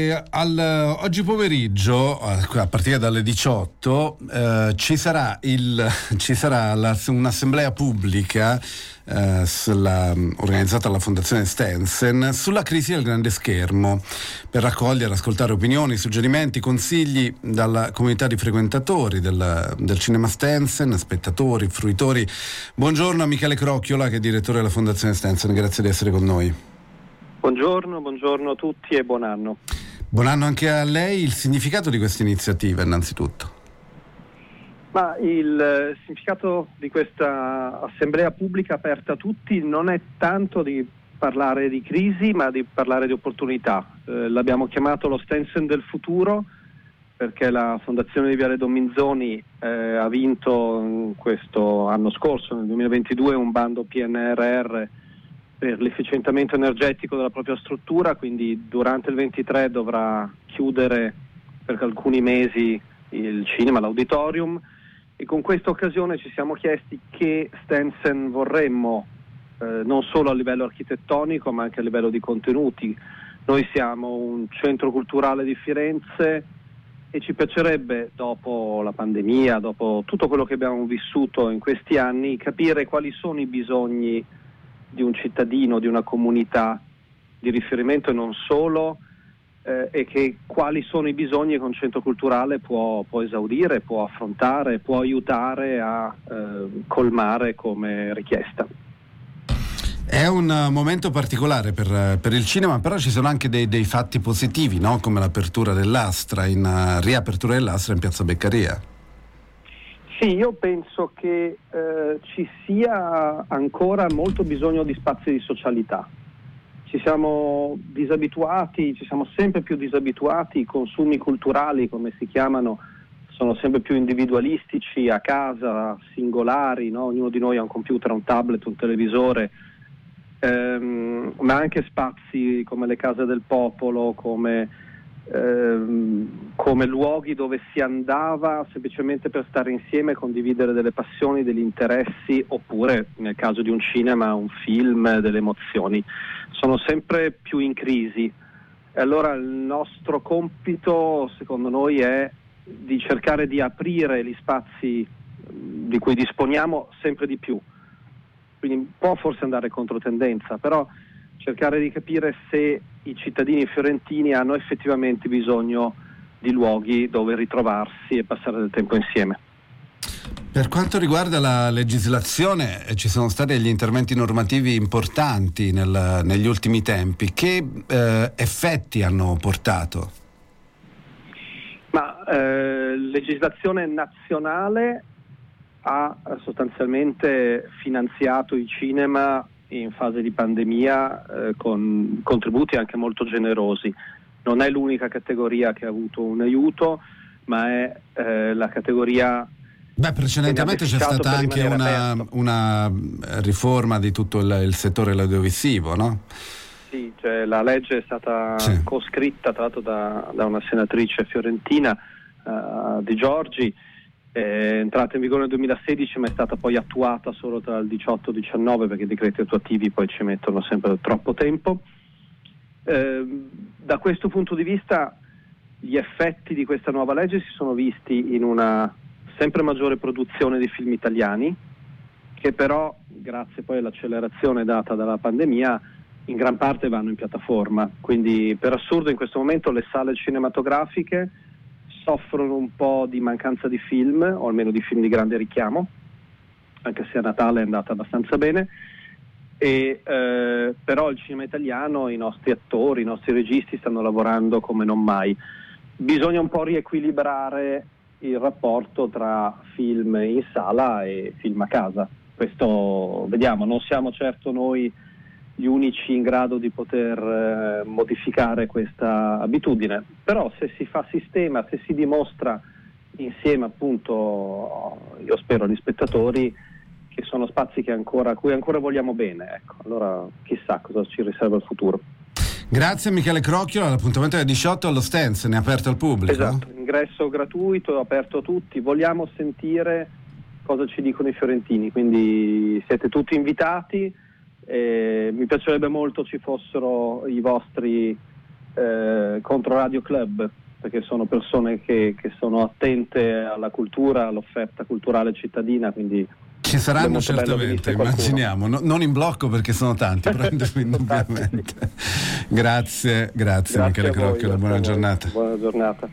Oggi pomeriggio, a partire dalle 18, ci sarà un'assemblea pubblica organizzata dalla Fondazione Stensen sulla crisi del grande schermo, per raccogliere, ascoltare opinioni, suggerimenti, consigli dalla comunità di frequentatori del cinema Stensen, spettatori, fruitori. Buongiorno a Michele Crocchiola, che è direttore della Fondazione Stensen, grazie di essere con noi. Buongiorno a tutti e buon anno. Buon anno anche a lei. Il significato di questa iniziativa, innanzitutto? Ma il significato di questa assemblea pubblica aperta a tutti non è tanto di parlare di crisi, ma di parlare di opportunità. L'abbiamo chiamato lo Stensen del futuro, perché la Fondazione di Viale Dominzoni ha vinto questo anno scorso, nel 2022, un bando PNRR per l'efficientamento energetico della propria struttura, quindi durante il 23 dovrà chiudere per alcuni mesi il cinema, l'auditorium, e con questa occasione ci siamo chiesti che Stensen vorremmo, non solo a livello architettonico ma anche a livello di contenuti. Noi siamo un centro culturale di Firenze e ci piacerebbe, dopo la pandemia, dopo tutto quello che abbiamo vissuto in questi anni, capire quali sono i bisogni di un cittadino, di una comunità di riferimento e non solo, e che quali sono i bisogni che un centro culturale può esaudire, può affrontare, può aiutare a colmare come richiesta. È un momento particolare per il cinema, però ci sono anche dei fatti positivi, no? Come l'apertura dell'Astra, riapertura dell'Astra in Piazza Beccaria. Sì, io penso che ci sia ancora molto bisogno di spazi di socialità. Ci siamo sempre più disabituati, i consumi culturali, come si chiamano, sono sempre più individualistici, a casa, singolari, no? Ognuno di noi ha un computer, un tablet, un televisore, ma anche spazi come le case del popolo, come luoghi dove si andava semplicemente per stare insieme, condividere delle passioni, degli interessi, oppure nel caso di un cinema, un film, delle emozioni, sono sempre più in crisi. E allora il nostro compito, secondo noi, è di cercare di aprire gli spazi di cui disponiamo sempre di più. Quindi può forse andare controtendenza, però cercare di capire se i cittadini fiorentini hanno effettivamente bisogno di luoghi dove ritrovarsi e passare del tempo insieme. Per quanto riguarda la legislazione, ci sono stati degli interventi normativi importanti negli ultimi tempi. Che effetti hanno portato? Ma legislazione nazionale ha sostanzialmente finanziato il cinema in fase di pandemia con contributi anche molto generosi. Non è l'unica categoria che ha avuto un aiuto, ma è la categoria. Precedentemente c'è stata anche una riforma di tutto il settore audiovisivo, no? Sì, cioè la legge è stata coscritta tra l'altro da una senatrice fiorentina, Di Giorgi, è entrata in vigore nel 2016, ma è stata poi attuata solo tra il 18 e il 19, perché i decreti attuativi poi ci mettono sempre troppo tempo. Da questo punto di vista gli effetti di questa nuova legge si sono visti in una sempre maggiore produzione di film italiani, che però, grazie poi all'accelerazione data dalla pandemia, in gran parte vanno in piattaforma. Quindi per assurdo in questo momento le sale cinematografiche soffrono un po' di mancanza di film, o almeno di film di grande richiamo, anche se a Natale è andata abbastanza bene, però il cinema italiano, i nostri attori, i nostri registi stanno lavorando come non mai. Bisogna un po' riequilibrare il rapporto tra film in sala e film a casa. Questo vediamo, non siamo certo noi gli unici in grado di poter modificare questa abitudine, però se si fa sistema, se si dimostra insieme, appunto, io spero agli spettatori, che sono spazi a cui ancora vogliamo bene, ecco, allora chissà cosa ci riserva il futuro. Grazie Michele Crocchiola, l'appuntamento è alle 18 allo Stensen, è aperto al pubblico. Esatto, ingresso gratuito, aperto a tutti, vogliamo sentire cosa ci dicono i fiorentini, quindi siete tutti invitati. Mi piacerebbe molto ci fossero i vostri contro Radio Club, perché sono persone che sono attente alla cultura, all'offerta culturale cittadina, quindi ci saranno certamente, immaginiamo, non in blocco perché sono tanti, però indubbiamente. Grazie Michele Crocchiola, buona giornata. Buona giornata.